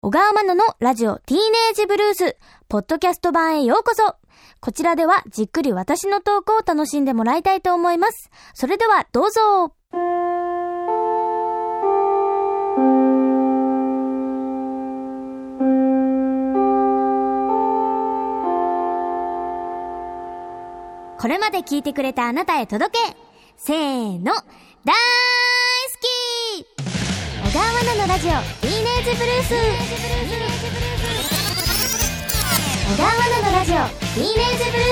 小川真奈のラジオティーネージブルースポッドキャスト版へようこそ。こちらではじっくり私のトークを楽しんでもらいたいと思います。それではどうぞ。これまで聞いてくれたあなたへ届け、せーの、大好き小川真奈のラジオティーネージブルース。小川真奈のラジオティーネージブル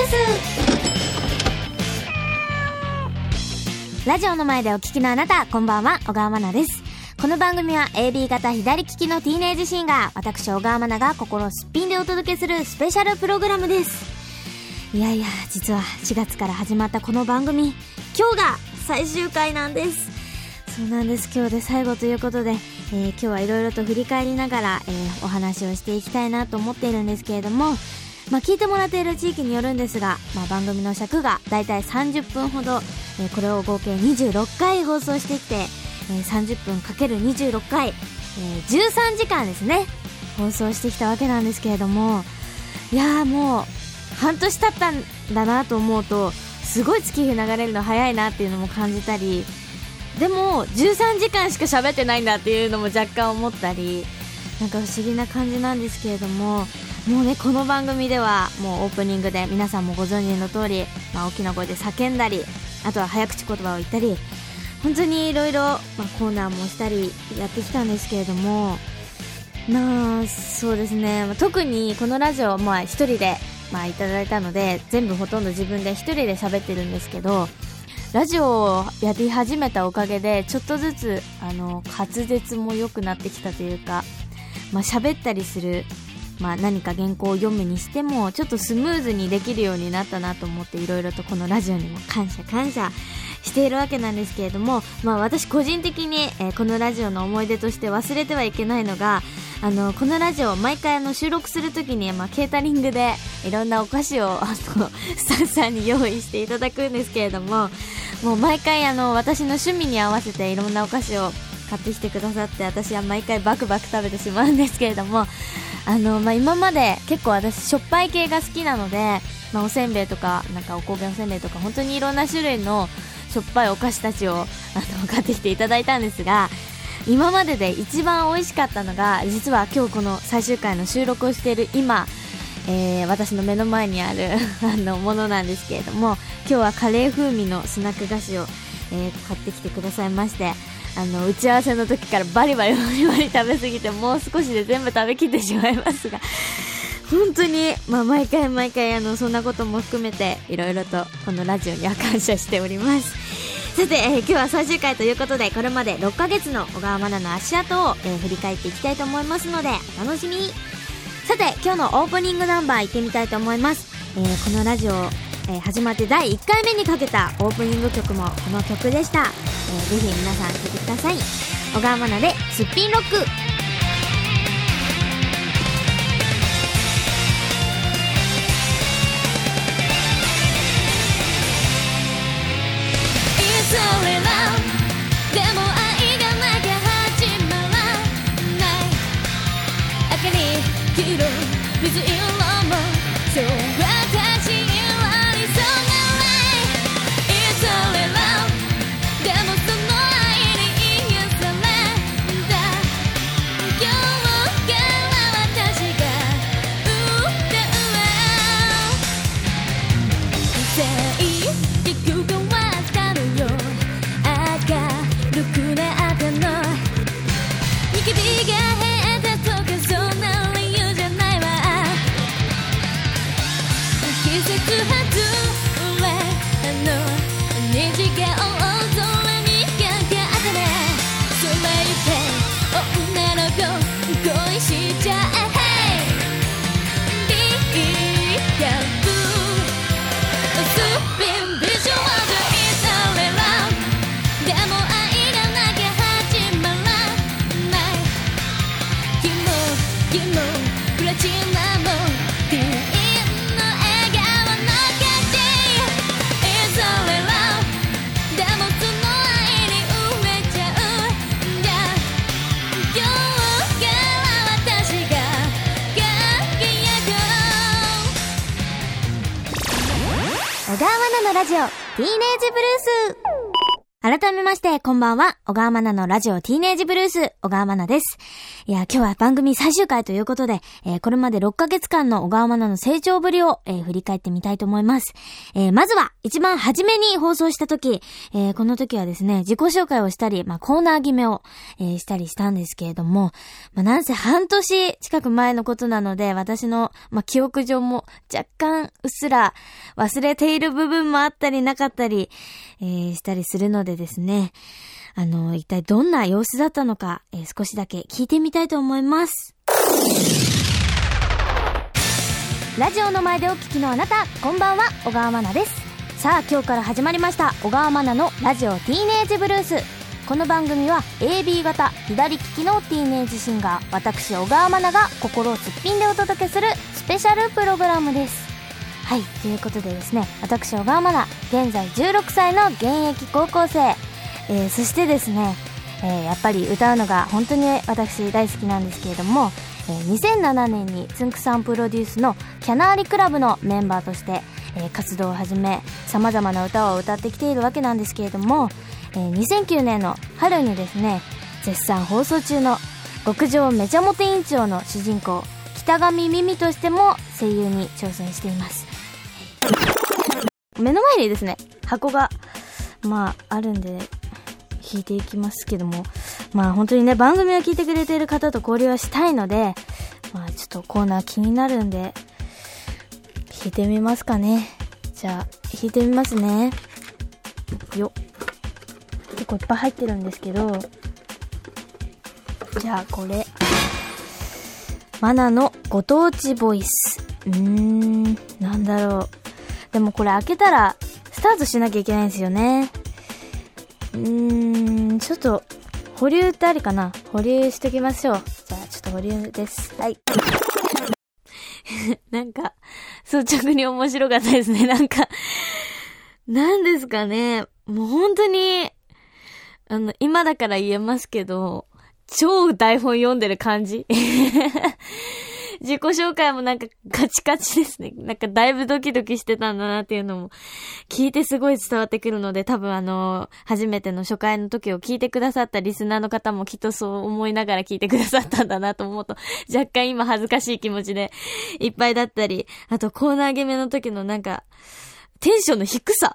ース。ラジオの前でお聞きのあなた、こんばんは、小川真奈です。この番組は AB 型左利きのティーネージシンガー、私小川真奈が心をすっぴんでお届けするスペシャルプログラムです。いやいや、実は4月から始まったこの番組、今日が最終回なんです。そうなんです。今日で最後ということで、今日はいろいろと振り返りながら、お話をしていきたいなと思っているんですけれども、聞いてもらっている地域によるんですが、番組の尺がだいたい30分ほど、これを合計26回放送してきて、30分 ×26 回、13時間ですね、放送してきたわけなんですけれども、いやーもう半年経ったんだなと思うと、すごい月日流れるの早いなっていうのも感じたり、でも13時間しか喋ってないんだっていうのも若干思ったり、なんか不思議な感じなんですけれども、もうね、この番組ではもうオープニングで皆さんもご存知の通り、大きな声で叫んだり、あとは早口言葉を言ったり、本当にいろいろコーナーもしたりやってきたんですけれども、そうですね、特にこのラジオ一人でいただいたので、全部ほとんど自分で一人で喋ってるんですけど、ラジオをやり始めたおかげでちょっとずつ滑舌も良くなってきたというか、喋ったりする、何か原稿を読むにしてもちょっとスムーズにできるようになったなと思って、いろいろとこのラジオにも感謝しているわけなんですけれども、私個人的に、このラジオの思い出として忘れてはいけないのが、このラジオ毎回収録するときに、ケータリングでいろんなお菓子をスタッフさんに用意していただくんですけれども、もう毎回私の趣味に合わせていろんなお菓子を買ってきてくださって、私は毎回バクバク食べてしまうんですけれども、今まで結構私しょっぱい系が好きなので、おせんべいとかおこげおせんべいとか本当にいろんな種類のしょっぱいお菓子たちを買ってきていただいたんですが、今までで一番美味しかったのが、実は今日この最終回の収録をしている今、私の目の前にあるものなんですけれども、今日はカレー風味のスナック菓子を、買ってきてくださいまして、打ち合わせの時からバリバリ食べ過ぎて、もう少しで全部食べきってしまいますが、本当に、毎回そんなことも含めていろいろとこのラジオには感謝しております。さて、今日は最終回ということで、これまで6ヶ月の小川真奈の足跡を、振り返っていきたいと思いますのでお楽しみに。さて、今日のオープニングナンバー行ってみたいと思います。このラジオ、始まって第1回目にかけたオープニング曲もこの曲でした。ぜひ皆さん聴いてください。小川真奈ですっぴんロック。 それらでも愛がなきゃ始まらない。赤に黄色水色もそう私には理想がない。それらでもその愛に癒された。今日から私が歌う。大きく変わったのよ。ろくな赤のニキビが減ったとかそんな理由じゃないわ。季節外れ虹が大空にかかってね。それゆけ女の子恋しちゃえ。リーガブスピンビジュアルじゃいされらでも愛がなきゃ始まらない。君もプラチナもティーンの笑顔の価値。それらでもその愛に埋めちゃうんだ。今日から私小川愛菜のラジオティーネージブルース。改めましてこんばんは、小川愛菜のラジオティーネージブルース、小川愛菜です。いや、今日は番組最終回ということで、これまで6ヶ月間の小川愛菜の成長ぶりを、振り返ってみたいと思います。まずは一番初めに放送した時、この時はですね、自己紹介をしたり、コーナー決めを、したりしたんですけれども、なんせ半年近く前のことなので、私の、記憶上も若干うっすら忘れている部分もあったりなかったり、したりするのでですね、一体どんな様子だったのか、少しだけ聞いてみたいと思います。ラジオの前でお聞きのあなた、こんばんは、小川愛菜です。さあ、今日から始まりました小川愛菜のラジオティーネージブルース。この番組は AB 型左利きのティーネージシンガー、私小川愛菜が心をすっぴんでお届けするスペシャルプログラムです。はい、ということでですね、私小川愛菜、現在16歳の現役高校生、そしてですね、やっぱり歌うのが本当に私大好きなんですけれども、2007年につんくさんプロデュースのキャナーリクラブのメンバーとして、活動を始め、様々な歌を歌ってきているわけなんですけれども、2009年の春にですね、絶賛放送中の極上めちゃモテ委員長の主人公北上美美としても声優に挑戦しています。目の前にですね、箱があるんで弾いていきますけども、本当にね、番組を聞いてくれている方と交流はしたいので、ちょっとコーナー気になるんで弾いてみますかね。じゃあ弾いてみますね。よっ、結構いっぱい入ってるんですけど、じゃあこれマナのご当地ボイス。なんだろう。でもこれ開けたらスタートしなきゃいけないんですよね。ちょっと保留ってありかな。保留しときましょう。じゃあちょっと保留です。はい。なんか率直に面白かったですね。なんですかね。もう本当に今だから言えますけど、超台本読んでる感じ。自己紹介もカチカチですね。だいぶドキドキしてたんだなっていうのも聞いてすごい伝わってくるので、多分初めての初回の時を聞いてくださったリスナーの方もきっとそう思いながら聞いてくださったんだなと思うと、若干今恥ずかしい気持ちでいっぱいだったり、あとコーナー決めの時のテンションの低さ。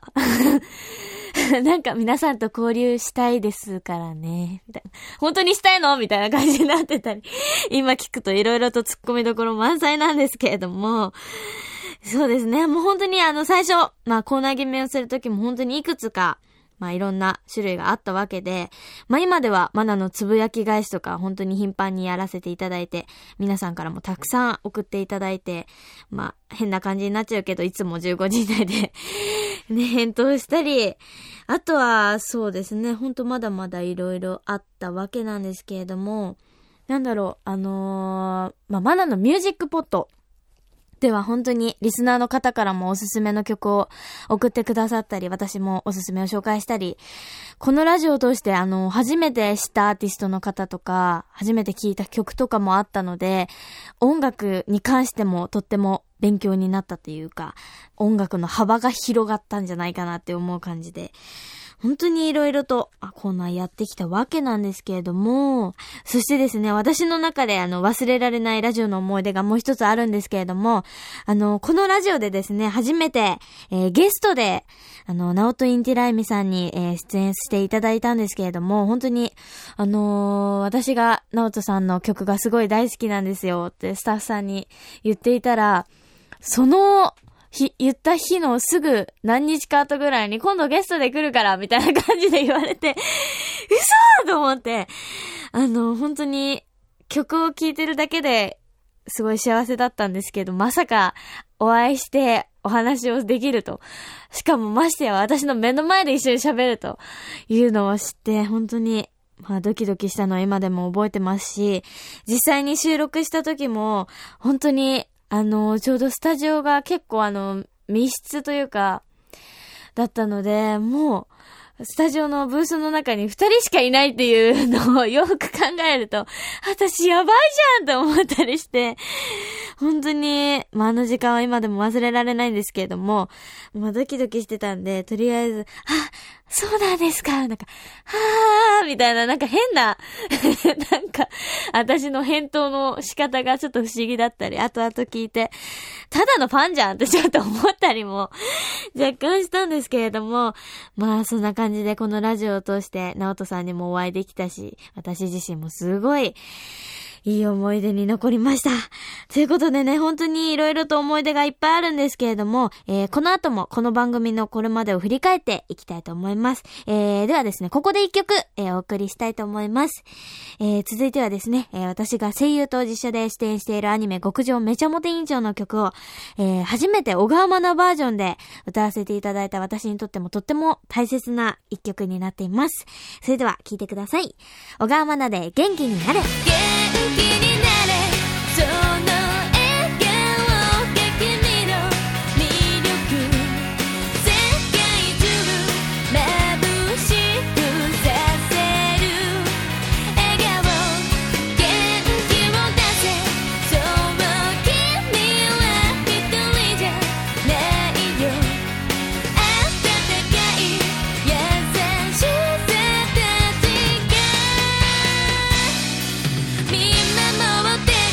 皆さんと交流したいですからね。みたいな。本当にしたいのみたいな感じになってたり。今聞くといろいろと突っ込みどころ満載なんですけれども。そうですね。もう本当に最初、コーナー決めをするときも本当にいくつか、いろんな種類があったわけで、今ではマナのつぶやき返しとか本当に頻繁にやらせていただいて、皆さんからもたくさん送っていただいて、変な感じになっちゃうけど、いつも15時以内でね、返答したり、あとはそうですね、本当まだまだいろいろあったわけなんですけれども、マナのミュージックポットでは本当にリスナーの方からもおすすめの曲を送ってくださったり、私もおすすめを紹介したり、このラジオを通して初めて知ったアーティストの方とか、初めて聴いた曲とかもあったので、音楽に関してもとっても勉強になったというか、音楽の幅が広がったんじゃないかなって思う感じで、本当にいろいろとコーナーやってきたわけなんですけれども、そしてですね、私の中で忘れられないラジオの思い出がもう一つあるんですけれども、このラジオでですね、初めて、ゲストでナオトインティライミさんに、出演していただいたんですけれども、本当に私がナオトさんの曲がすごい大好きなんですよってスタッフさんに言っていたら、その言った日のすぐ何日か後ぐらいに今度ゲストで来るからみたいな感じで言われて、嘘と思って、本当に曲を聴いてるだけですごい幸せだったんですけど、まさかお会いしてお話をできると、しかもましてや私の目の前で一緒に喋るというのを知って、本当にドキドキしたのは今でも覚えてますし、実際に収録した時も本当にちょうどスタジオが結構密室というかだったので、もうスタジオのブースの中に2人しかいないっていうのをよく考えると、私やばいじゃんと思ったりして、 本当に、あの時間は今でも忘れられないんですけれども、ドキドキしてたんで、とりあえず、そうなんですか、なんか、みたいな、なんか変な、なんか、私の返答の仕方がちょっと不思議だったり、後々聞いて、ただのファンじゃんってちょっと思ったりも、若干したんですけれども、そんな感じでこのラジオを通して、直人さんにもお会いできたし、私自身もすごい、いい思い出に残りました。ということでね、本当にいろいろと思い出がいっぱいあるんですけれども、この後もこの番組のこれまでを振り返っていきたいと思います。ではですね、ここで一曲、お送りしたいと思います。続いてはですね、私が声優と実写で出演しているアニメ極上めちゃモテ委員長の曲を、初めて小川愛菜バージョンで歌わせていただいた私にとってもとっても大切な一曲になっています。それでは聴いてください。小川愛菜で元気になれ。 気になれその笑顔が君の魅力世界中眩しくさせる笑顔元気を出せそう君は一人じゃないよ温かい優しさたちが見守ってる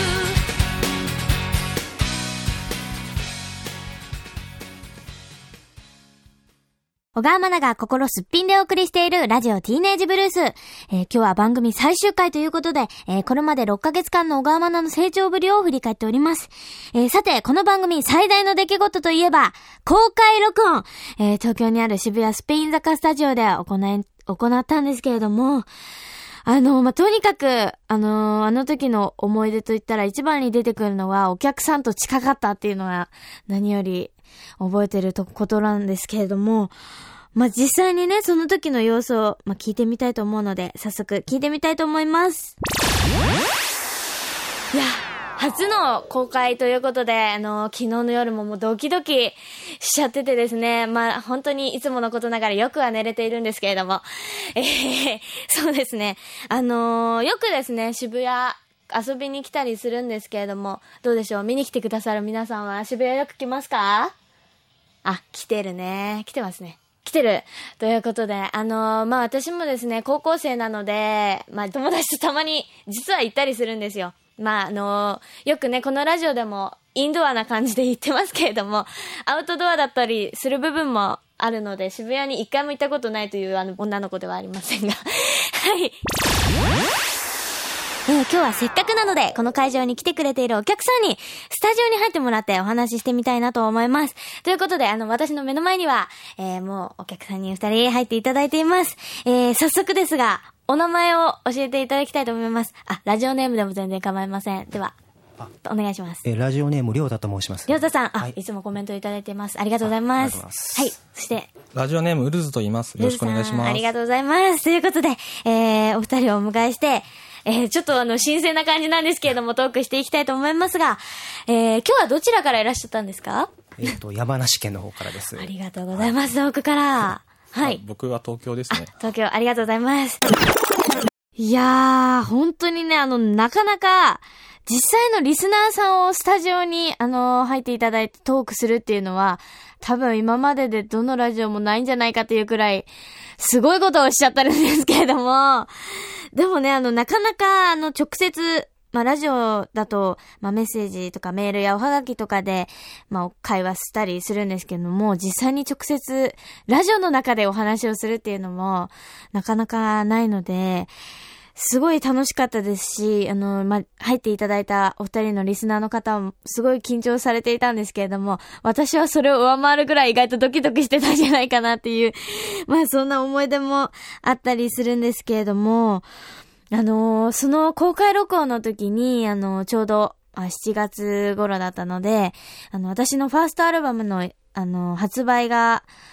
小川愛菜が心すっぴんでお送りしているラジオティーネージブルース。今日は番組最終回ということで、これまで6ヶ月間の小川愛菜の成長ぶりを振り返っております。さて、この番組最大の出来事といえば、公開録音。東京にある渋谷スペイン坂スタジオで行ったんですけれども、とにかく、あの時の思い出といったら一番に出てくるのはお客さんと近かったっていうのは何より覚えてることなんですけれども、実際にね、その時の様子を、聞いてみたいと思うので、早速聞いてみたいと思います。いや、初の公開ということで、昨日の夜ももうドキドキしちゃっててですね、本当にいつものことながらよくは寝れているんですけれども、そうですね、よくですね、渋谷遊びに来たりするんですけれども、どうでしょう、見に来てくださる皆さんは渋谷よく来ますか？来てるね。来てますね。来てる。ということで、私もですね、高校生なので、友達とたまに実は行ったりするんですよ。よくね、このラジオでもインドアな感じで言ってますけれども、アウトドアだったりする部分もあるので、渋谷に一回も行ったことないという女の子ではありませんが。はい。今日はせっかくなので、この会場に来てくれているお客さんに、スタジオに入ってもらってお話ししてみたいなと思います。ということで、私の目の前には、もうお客さんに2人入っていただいています。早速ですが、お名前を教えていただきたいと思います。ラジオネームでも全然構いません。では、お願いします。 ラジオネームりょうたと申します。 りょうたさん、 はい、 いつもコメントいただいています。ありがとうございます。はい、そして、 ラジオネームウルズと言います。よろしくお願いします。 ありがとうございます。ということで、お二人をお迎えして、ちょっと新鮮な感じなんですけれども、トークしていきたいと思いますが、今日はどちらからいらっしゃったんですか？ 山梨県の方からです。 ありがとうございます。遠くから。はい。 僕は東京ですね。 東京、ありがとうございます。いやー、本当にね、なかなか、実際のリスナーさんをスタジオに、入っていただいてトークするっていうのは、多分今まででどのラジオもないんじゃないかっていうくらい、すごいことをしちゃったんですけれども、でもね、なかなか、直接、ラジオだと、メッセージとかメールやおはがきとかで、会話したりするんですけども、実際に直接、ラジオの中でお話をするっていうのも、なかなかないので、すごい楽しかったですし、入っていただいたお二人のリスナーの方もすごい緊張されていたんですけれども、私はそれを上回るぐらい意外とドキドキしてたんじゃないかなっていう、そんな思い出もあったりするんですけれども、その公開録音の時に、ちょうど、7月頃だったので、私のファーストアルバムの、発売が、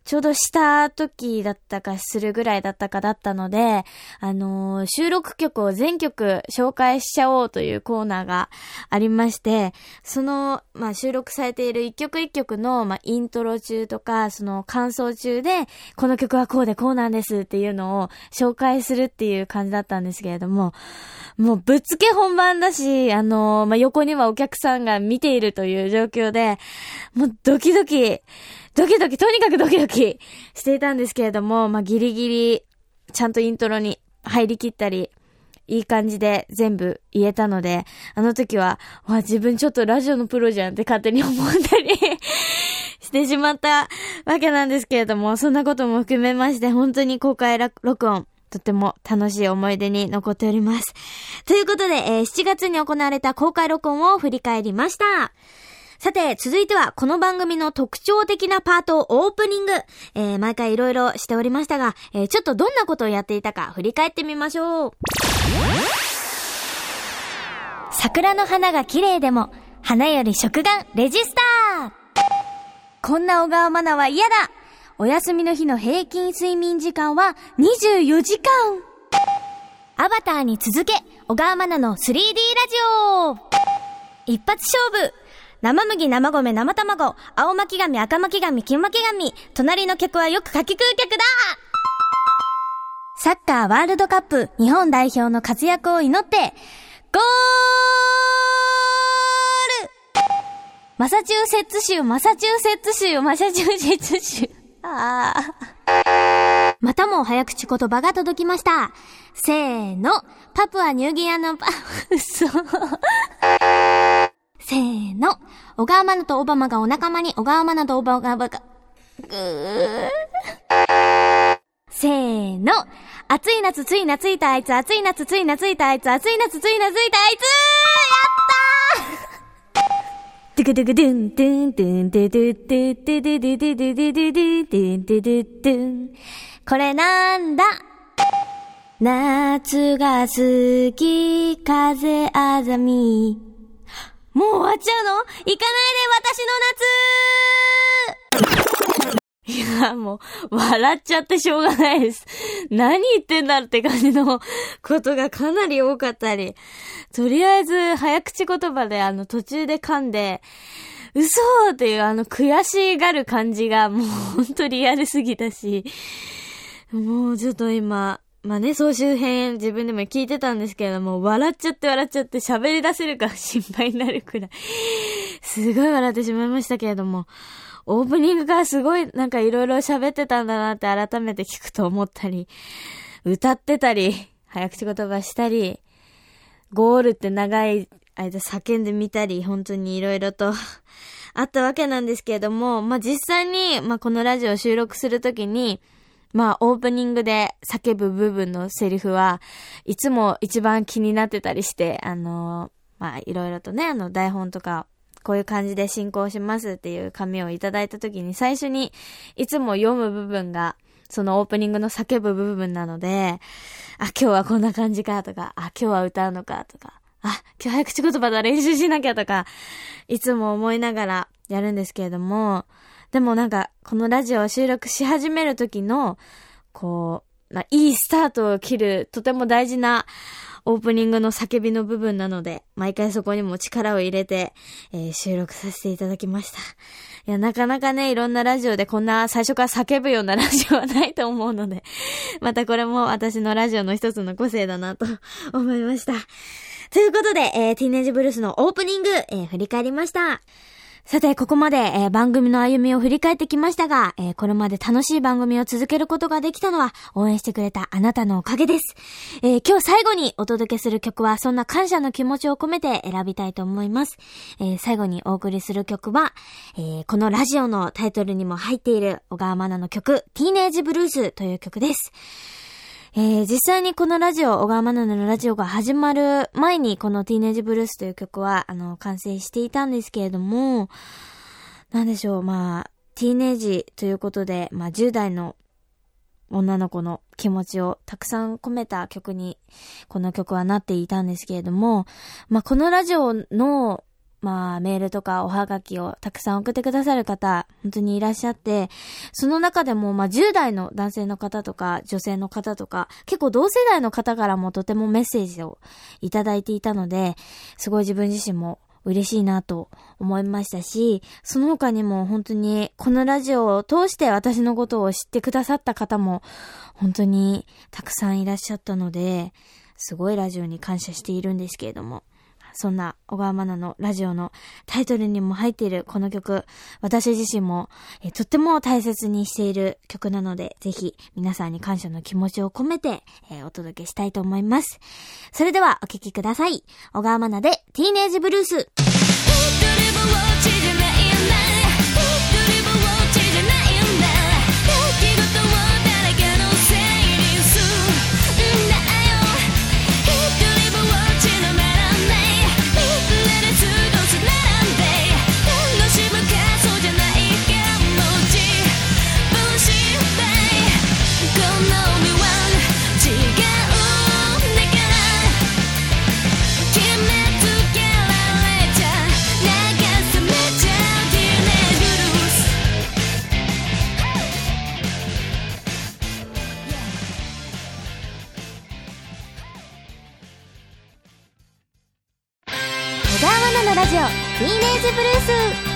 ちょうどした時だったかするぐらいだったかだったので、収録曲を全曲紹介しちゃおうというコーナーがありまして、その、収録されている一曲一曲の、イントロ中とか、その感想中で、この曲はこうでこうなんですっていうのを紹介するっていう感じだったんですけれども、もうぶっつけ本番だし、横にはお客さんが見ているという状況で、もうドキドキ、とにかくドキドキしていたんですけれども、ギリギリ、ちゃんとイントロに入りきったり、いい感じで全部言えたので、あの時は、自分ちょっとラジオのプロじゃんって勝手に思ったりしてしまったわけなんですけれども、そんなことも含めまして、本当に公開録音、とても楽しい思い出に残っております。ということで、7月に行われた公開録音を振り返りました。さて、続いてはこの番組の特徴的なパート、オープニング。毎回いろいろしておりましたが、ちょっとどんなことをやっていたか振り返ってみましょう。桜の花が綺麗でも、花より食玩レジスター。こんな小川マナは嫌だ。お休みの日の平均睡眠時間は24時間。アバターに続け、小川マナの 3D ラジオ。一発勝負。生麦、生米、生卵、青巻紙、赤巻紙、金巻紙。隣の客はよくかき食う客だ。サッカーワールドカップ日本代表の活躍を祈って、ゴール。マサチューセッツ州。またも早口言葉が届きました。せーの。パプアニューギニアの嘘。せーの。小川マナとオバマがお仲間に、小川マナとオバマが、せーの。暑い夏つい懐いたあいつ、暑い夏つい懐いたあいつ、暑い夏つい懐いたあいつ。やったー。ドゥクドゥクドゥンドゥンドゥンドゥドゥドゥドゥドゥドゥドゥドゥドゥドゥドゥドゥドゥン。これなんだ。夏が好き、風あざみ。もう終わっちゃうの？行かないで、私の夏。いや、もう、笑っちゃってしょうがないです。何言ってんだって感じのことがかなり多かったり。とりあえず、早口言葉で途中で噛んで、嘘っていう悔しがる感じがもうほんとリアルすぎたし、もうちょっと今、総集編自分でも聞いてたんですけれども、笑っちゃって喋り出せるか心配になるくらい、すごい笑ってしまいましたけれども、オープニングからすごいいろいろ喋ってたんだなって改めて聞くと思ったり、歌ってたり、早口言葉したり、ゴールって長い間叫んでみたり、本当にいろいろとあったわけなんですけれども、実際に、このラジオを収録するときに、オープニングで叫ぶ部分のセリフはいつも一番気になってたりして、いろいろとね、台本とか、こういう感じで進行しますっていう紙をいただいたときに、最初にいつも読む部分が、そのオープニングの叫ぶ部分なので、今日はこんな感じかとか、今日は歌うのかとか、今日早口言葉だ練習しなきゃとか、いつも思いながらやるんですけれども、でもこのラジオを収録し始める時の、いいスタートを切る、とても大事なオープニングの叫びの部分なので、毎回そこにも力を入れて、収録させていただきました。いや、なかなかね、いろんなラジオでこんな最初から叫ぶようなラジオはないと思うので、またこれも私のラジオの一つの個性だなと思いました。ということで、ティーネージブルースのオープニング、振り返りました。さて、ここまで、番組の歩みを振り返ってきましたが、これまで楽しい番組を続けることができたのは、応援してくれたあなたのおかげです。今日最後にお届けする曲は、そんな感謝の気持ちを込めて選びたいと思います。最後にお送りする曲は、このラジオのタイトルにも入っている小川マナの曲、ティーネージブルースという曲です。実際にこのラジオ、小川マナのラジオが始まる前にこのティーネージブルースという曲は、完成していたんですけれども、なんでしょう、ティーネージということで、10代の女の子の気持ちをたくさん込めた曲に、この曲はなっていたんですけれども、このラジオの、 メールとかおはがきをたくさん送ってくださる方、本当にいらっしゃって、その中でも10代の男性の方とか女性の方とか、結構同世代の方からもとてもメッセージをいただいていたので、すごい自分自身も嬉しいなと思いましたし、その他にも本当にこのラジオを通して私のことを知ってくださった方も本当にたくさんいらっしゃったので、すごいラジオに感謝しているんですけれども、そんな小川愛のラジオのタイトルにも入っているこの曲、私自身もとっても大切にしている曲なので、ぜひ皆さんに感謝の気持ちを込めて、お届けしたいと思います。それではお聴きください。小川愛でティーネージブルース。小川愛のラジオティーネージブルース。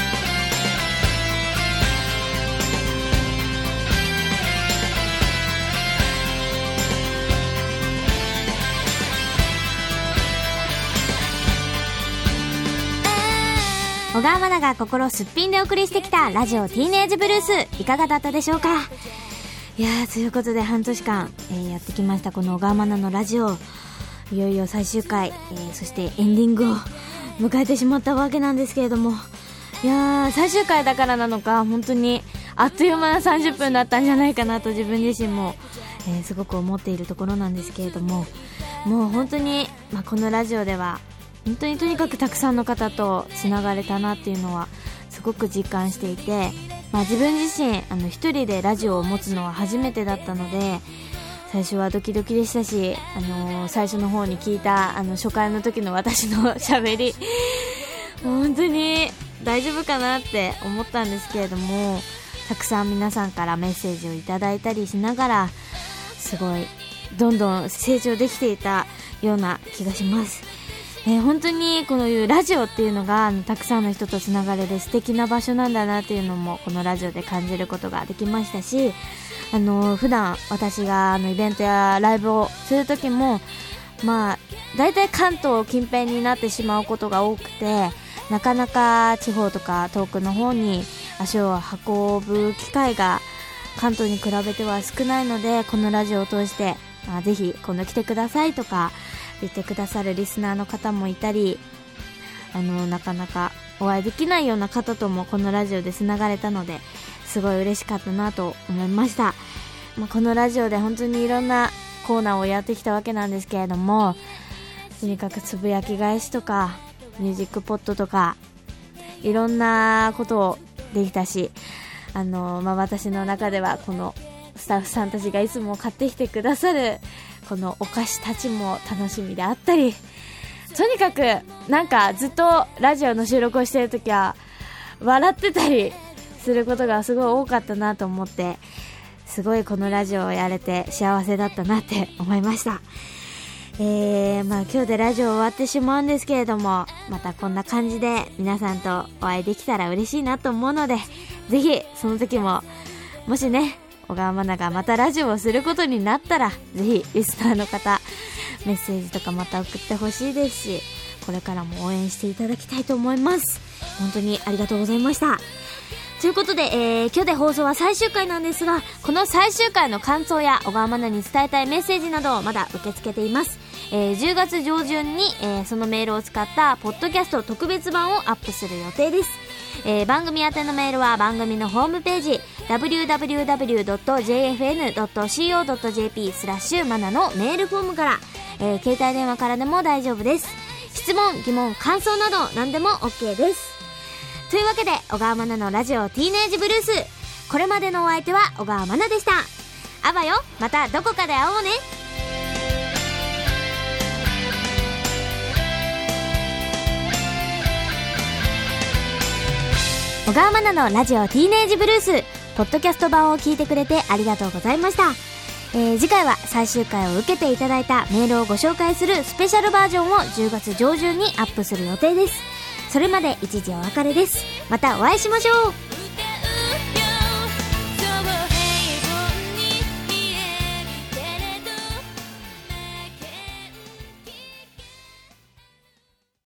小川愛が心すっぴんでお送りしてきたラジオティーネージブルース、いかがだったでしょうか。いやー、ということで半年間、やってきましたこの小川愛のラジオ、いよいよ最終回、そしてエンディングを迎えてしまったわけなんですけれども、いやー、最終回だからなのか本当にあっという間な30分だったんじゃないかなと自分自身も、すごく思っているところなんですけれども、もう本当に、このラジオでは本当にとにかくたくさんの方とつながれたなっていうのはすごく実感していて、自分自身一人でラジオを持つのは初めてだったので、最初はドキドキでしたし、最初の方に聞いた初回の時の私の喋り本当に大丈夫かなって思ったんですけれども、たくさん皆さんからメッセージをいただいたりしながら、すごいどんどん成長できていたような気がします。本当にこのいうラジオっていうのがたくさんの人とつながれる素敵な場所なんだなっていうのもこのラジオで感じることができましたし、普段私がイベントやライブをする時もだいたい関東近辺になってしまうことが多くて、なかなか地方とか遠くの方に足を運ぶ機会が関東に比べては少ないので、このラジオを通してぜひ今度来てくださいとか言ってくださるリスナーの方もいたり、なかなかお会いできないような方ともこのラジオでつながれたので、すごい嬉しかったなと思いました。このラジオで本当にいろんなコーナーをやってきたわけなんですけれども、とにかくつぶやき返しとかミュージックポットとかいろんなことをできたし、私の中ではこのスタッフさんたちがいつも買ってきてくださるこのお菓子たちも楽しみであったり、とにかくずっとラジオの収録をしているときは笑ってたりすることがすごい多かったなと思って、すごいこのラジオをやれて幸せだったなって思いました。今日でラジオ終わってしまうんですけれども、またこんな感じで皆さんとお会いできたら嬉しいなと思うので、ぜひその時ももしね小川愛がまたラジオをすることになったら、ぜひリスナーの方メッセージとかまた送ってほしいですし、これからも応援していただきたいと思います。本当にありがとうございました。ということで、今日で放送は最終回なんですが、この最終回の感想や小川愛に伝えたいメッセージなどをまだ受け付けています。10月上旬に、そのメールを使ったポッドキャスト特別版をアップする予定です。番組宛てのメールは番組のホームページ www.jfn.co.jp/mana のメールフォームから、携帯電話からでも大丈夫です。質問、疑問、感想など何でも OK です。というわけで小川愛のラジオティーネージブルース、これまでのお相手は小川愛でした。あばよ、またどこかで会おうね。 小川愛のラジオティーネージブルースポッドキャスト版を聞いてくれてありがとうございました。次回は最終回を受けていただいたメールをご紹介するスペシャルバージョンを10月上旬にアップする予定です。それまで一時お別れです。またお会いしましょう。